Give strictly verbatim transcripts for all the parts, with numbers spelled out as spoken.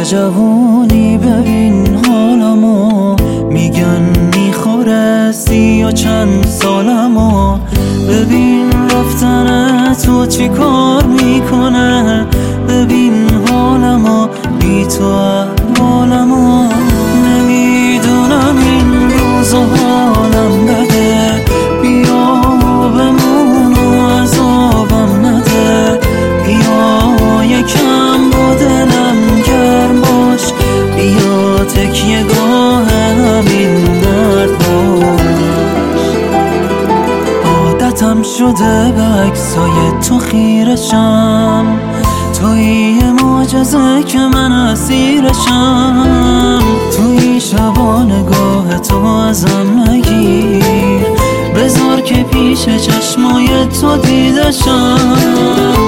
نوجوانی ببین حالمو، میگن میخوره سی و چند سالمو. ببین رفتن تو چی کار میکنه، ببین حالمو بی تو احوالمو. نمیدونم این روز حالم بده، بیا بمون و عذابم نده. بیا یکم با دلم گرم باش، بیا تکیه گاه همین درد باش. عادتم شده به عکسای تو خیرشم، تویی معجزه که من اسیرشم. توی شبا نگاه تو ازم نگیر، بذار که پیش چشمای تو دیدشم.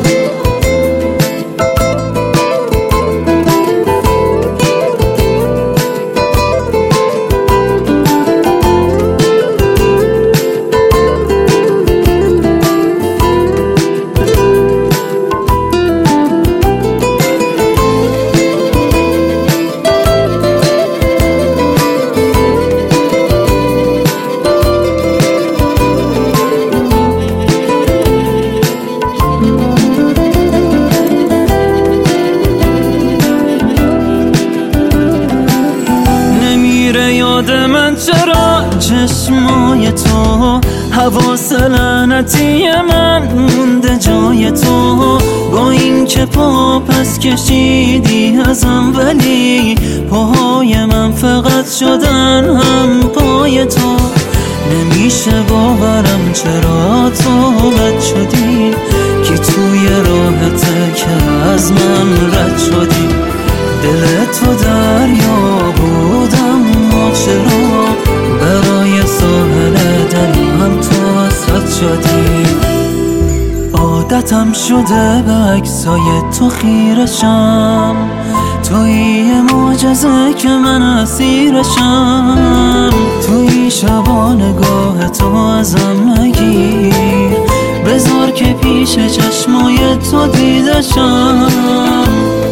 یاد من چرا چشمای تو، حواس لعنتی من مونده جای تو. با این که پا پس کشیدی ازم، ولی پاهای من فقط شدن هم پای تو. نمیشه باورم چرا تو بد شدی، که توی راحته که از من رد شدی. دل تو دریا بودم، چرا برای ساحل دلم تو حسرت شدی. عادتم شده به عکسای تو خیرشم، تویی معجزه که من اسیرشم. توی شبا نگاه تو ازم نگیر، بذار که پیش چشمای تو دیدشم.